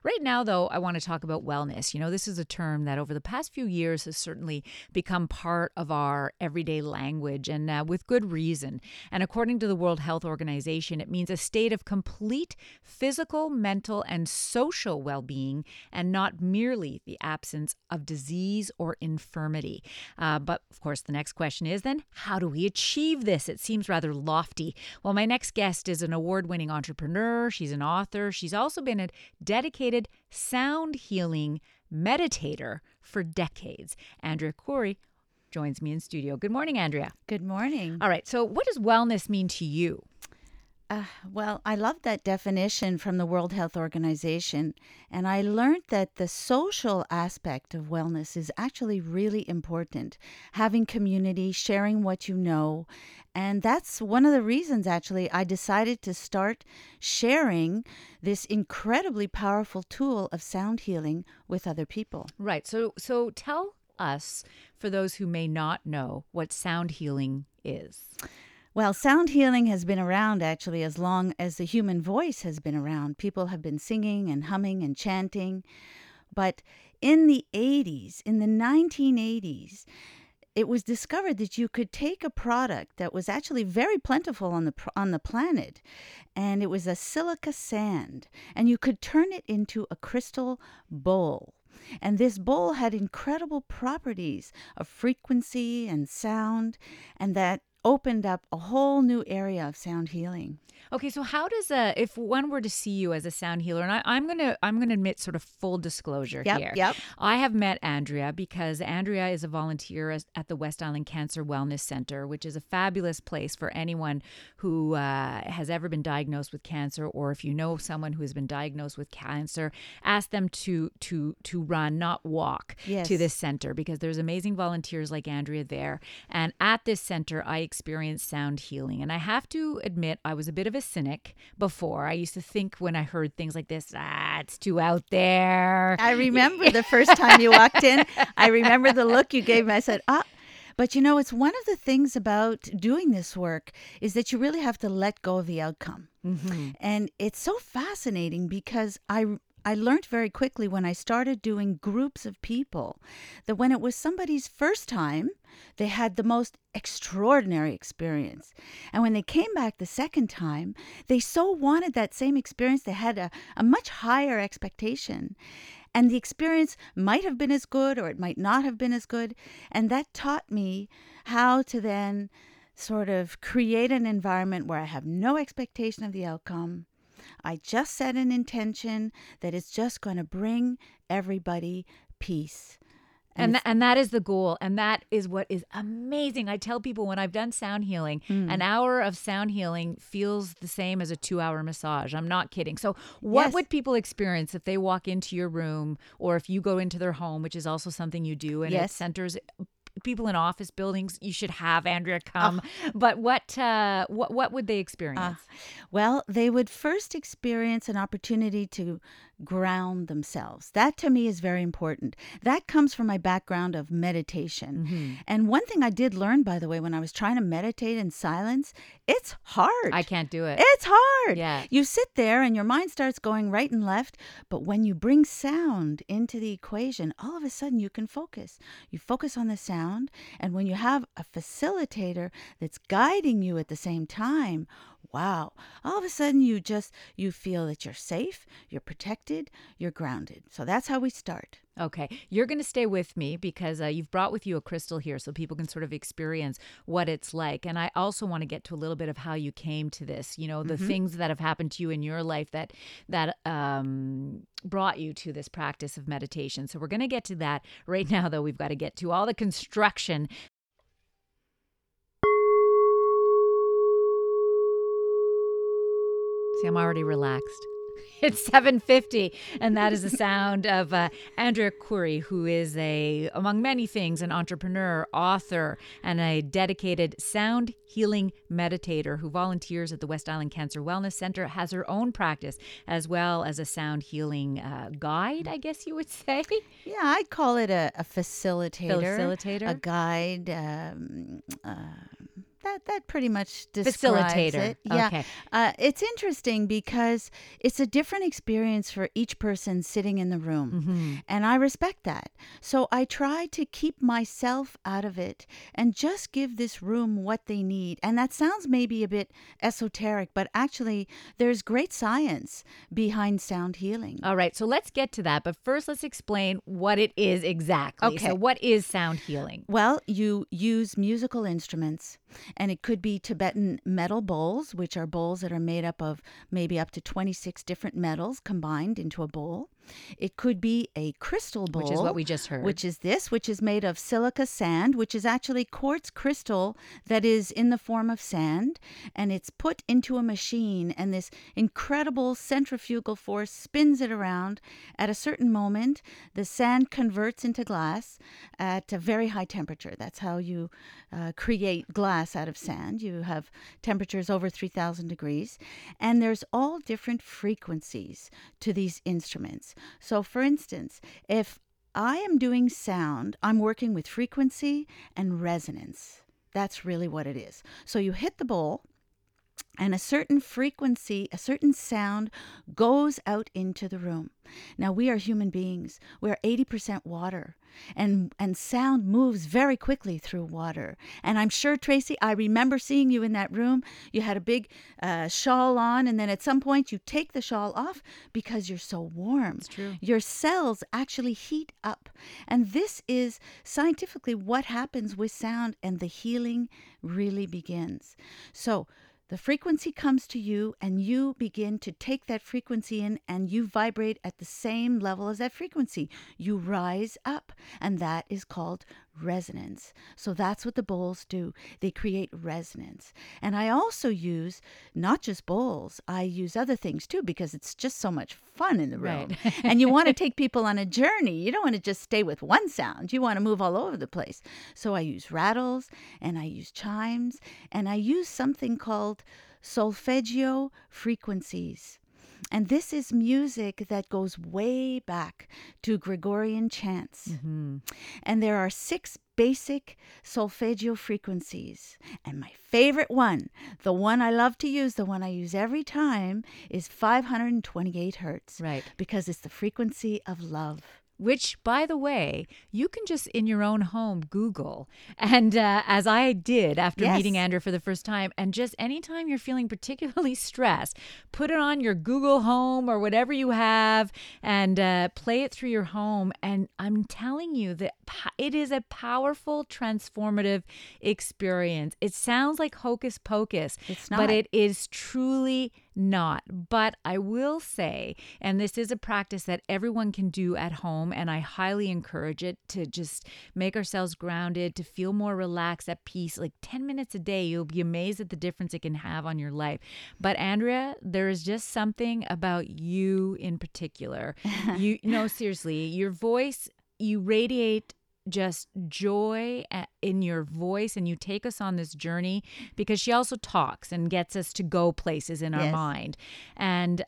Right now, though, I want to talk about wellness. This is a term that over the past few years has certainly become part of our everyday language, and with good reason. And according to the World Health Organization, it means a state of complete physical, mental, and social well-being, and not merely the absence of disease or infirmity. But of course, the next question is then, how do we achieve this? It seems rather lofty. Well, my next guest is an award-winning entrepreneur. She's an author. She's also been a dedicated sound healing meditator for decades. Andrea Khoury joins me in studio. Good morning, Andrea. Good morning. All right. So what does wellness mean to you? Well, I love that definition from the World Health Organization, and I learned that the social aspect of wellness is actually really important. Having community, sharing what you know, and that's one of the reasons actually I decided to start sharing this incredibly powerful tool of sound healing with other people. Right. So tell us, for those who may not know, what sound healing is. Well, sound healing has been around actually as long as the human voice has been around. People have been singing and humming and chanting. But in the 1980s, it was discovered that you could take a product that was actually very plentiful on the planet, and it was a silica sand, and you could turn it into a crystal bowl. And this bowl had incredible properties of frequency and sound, and that opened up a whole new area of sound healing. Okay, so how does if one were to see you as a sound healer, and I'm gonna admit sort of full disclosure here. Yep. I have met Andrea because Andrea is a volunteer at the West Island Cancer Wellness Center, which is a fabulous place for anyone who has ever been diagnosed with cancer, or if you know someone who has been diagnosed with cancer, ask them to run, not walk, to this center, because there's amazing volunteers like Andrea there. And at this center, I experienced sound healing, and I have to admit I was a bit of a cynic before. I used to think when I heard things like this, it's too out there. I remember the first time you walked in. I remember the look you gave me. I said, But it's one of the things about doing this work is that you really have to let go of the outcome. Mm-hmm. And it's so fascinating because I learned very quickly when I started doing groups of people that when it was somebody's first time, they had the most extraordinary experience. And when they came back the second time, they so wanted that same experience. They had a much higher expectation. And the experience might have been as good or it might not have been as good. And that taught me how to then sort of create an environment where I have no expectation of the outcome. I just set an intention that it's just going to bring everybody peace. And that is the goal. And that is what is amazing. I tell people when I've done sound healing, an hour of sound healing feels the same as a 2-hour massage. I'm not kidding. So what would people experience if they walk into your room, or if you go into their home, which is also something you do, and it centers people in office buildings? You should have Andrea come. But what would they experience? Well, they would first experience an opportunity to ground themselves. That to me is very important. That comes from my background of meditation. Mm-hmm. And one thing I did learn, by the way, when I was trying to meditate in silence, it's hard. I can't do it. It's hard. Yeah. You sit there and your mind starts going right and left. But when you bring sound into the equation, all of a sudden you can focus. You focus on the sound. And when you have a facilitator that's guiding you at the same time, wow, all of a sudden you feel that you're safe, you're protected, you're grounded. So that's how we start. Okay. You're going to stay with me because you've brought with you a crystal here so people can sort of experience what it's like. And I also want to get to a little bit of how you came to this, the things that have happened to you in your life that brought you to this practice of meditation. So we're going to get to that. Right now, though, we've got to get to all the construction. See, I'm already relaxed. It's 7:50, and that is the sound of Andrea Khoury, who is among many things, an entrepreneur, author, and a dedicated sound healing meditator who volunteers at the West Island Cancer Wellness Center, has her own practice, as well as a sound healing guide, I guess you would say. Yeah, I'd call it a facilitator. Facilitator? A guide. that pretty much describes Facilitator. it. Yeah. Okay. It's interesting because it's a different experience for each person sitting in the room. Mm-hmm. And I respect that. So I try to keep myself out of it and just give this room what they need. And that sounds maybe a bit esoteric, but actually there's great science behind sound healing. All right. So let's get to that. But first, let's explain what it is exactly. Okay. So what is sound healing? Well, you use musical instruments, and it could be Tibetan metal bowls, which are bowls that are made up of maybe up to 26 different metals combined into a bowl. It could be a crystal bowl, Which is what we just heard. which is made of silica sand, which is actually quartz crystal that is in the form of sand, and it's put into a machine, and this incredible centrifugal force spins it around. At a certain moment, the sand converts into glass at a very high temperature. That's how you create glass out of sand. You have temperatures over 3,000 degrees, and there's all different frequencies to these instruments. So, for instance, if I am doing sound, I'm working with frequency and resonance. That's really what it is. So you hit the bowl, and a certain frequency, a certain sound goes out into the room. Now, we are human beings. We're 80% water, and sound moves very quickly through water. And I'm sure, Tracy, I remember seeing you in that room. You had a big shawl on, and then at some point you take the shawl off because you're so warm. It's true. Your cells actually heat up. And this is scientifically what happens with sound, and the healing really begins. So, the frequency comes to you, and you begin to take that frequency in, and you vibrate at the same level as that frequency. You rise up, and that is called resonance. So that's what the bowls do. They create resonance. And I also use not just bowls, I use other things too, because it's just so much fun in the room. Right. And you want to take people on a journey. You don't want to just stay with one sound. You want to move all over the place. So I use rattles, and I use chimes, and I use something called solfeggio frequencies. And this is music that goes way back to Gregorian chants. Mm-hmm. And there are 6 basic solfeggio frequencies. And my favorite one, the one I love to use, the one I use every time, is 528 hertz. Right. Because it's the frequency of love. Which, by the way, you can just in your own home Google. And as I did after Yes. meeting Andrea for the first time, and just anytime you're feeling particularly stressed, put it on your Google Home or whatever you have and play it through your home. And I'm telling you that it is a powerful, transformative experience. It sounds like hocus pocus, It's not. but it is truly not. But I will say, and this is a practice that everyone can do at home, and I highly encourage it, to just make ourselves grounded, to feel more relaxed, at peace. Like 10 minutes a day, you'll be amazed at the difference it can have on your life. But Andrea, there is just something about you in particular. No, seriously, your voice, you radiate just joy in your voice, and you take us on this journey, because she also talks and gets us to go places in our Yes. mind. And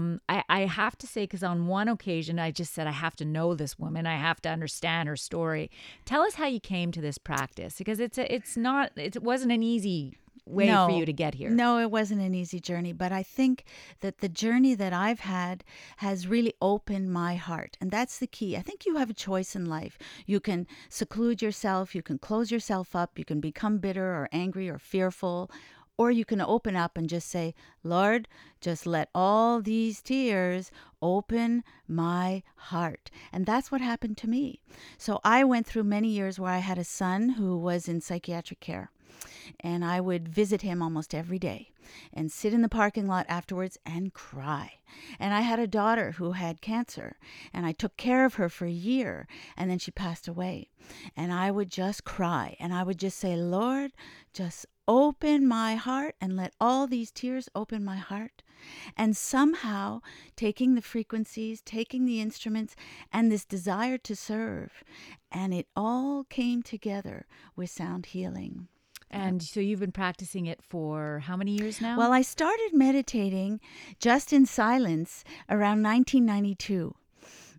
I have to say, because on one occasion I just said, I have to know this woman, I have to understand her story. Tell us how you came to this practice, because it wasn't an easy way for you to get here. No, it wasn't an easy journey, but I think that the journey that I've had has really opened my heart. And that's the key. I think you have a choice in life. You can seclude yourself, you can close yourself up, you can become bitter or angry or fearful, or you can open up and just say, Lord, just let all these tears open my heart. And that's what happened to me. So I went through many years where I had a son who was in psychiatric care. And I would visit him almost every day and sit in the parking lot afterwards and cry. And I had a daughter who had cancer, and I took care of her for a year, and then she passed away. And I would just cry, and I would just say, Lord, just open my heart and let all these tears open my heart. And somehow, taking the frequencies, taking the instruments, and this desire to serve, and it all came together with sound healing. And so you've been practicing it for how many years now? Well, I started meditating just in silence around 1992.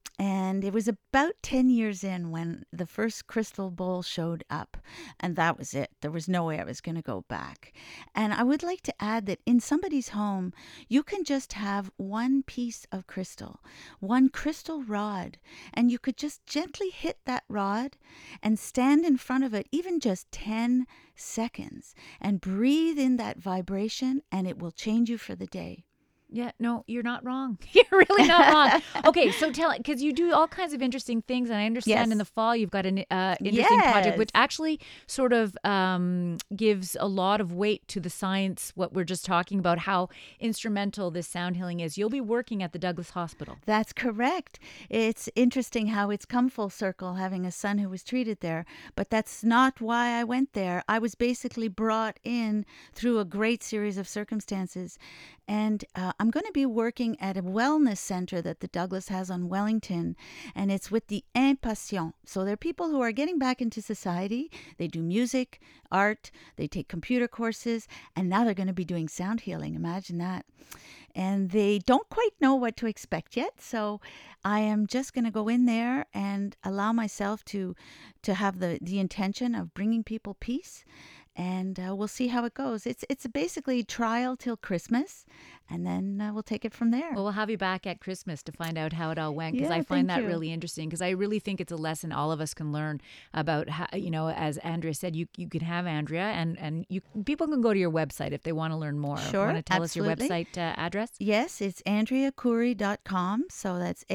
And it was about 10 years in when the first crystal bowl showed up. And that was it. There was no way I was going to go back. And I would like to add that in somebody's home, you can just have one piece of crystal, one crystal rod, and you could just gently hit that rod and stand in front of it, even just 10 seconds, and breathe in that vibration, and it will change you for the day. Yeah, no, you're not wrong. You're really not wrong. Okay, so tell it, because you do all kinds of interesting things, and I understand Yes. in the fall you've got an interesting project, which Yes. actually sort of gives a lot of weight to the science, what we're just talking about, how instrumental this sound healing is. You'll be working at the Douglas Hospital. That's correct. It's interesting how it's come full circle having a son who was treated there, but that's not why I went there. I was basically brought in through a great series of circumstances. And I'm going to be working at a wellness center that the Douglas has on Wellington, and it's with the impatients. So they're people who are getting back into society. They do music, art, they take computer courses, and now they're going to be doing sound healing. Imagine that. And they don't quite know what to expect yet. So I am just going to go in there and allow myself to have the intention of bringing people peace. And we'll see how it goes. It's basically trial till Christmas, and then we'll take it from there. Well, we'll have you back at Christmas to find out how it all went, because Yeah, I find thank that you. really interesting, because I really think it's a lesson all of us can learn about how, as Andrea said, you can have Andrea, and people can go to your website if they want to learn more. Sure, Want to tell absolutely. us your website address? Yes, it's AndreaCourey.com. So that's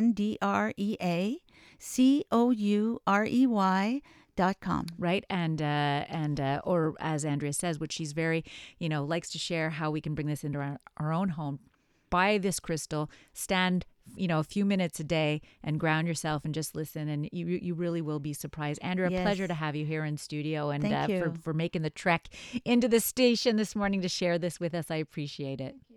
AndreaCourey.com. Right. And or as Andrea says, which she's very, likes to share, how we can bring this into our own home. Buy this crystal, stand, a few minutes a day and ground yourself and just listen. And you really will be surprised. Andrea, Yes. pleasure to have you here in studio, and Thank you. for making the trek into the station this morning to share this with us. I appreciate it.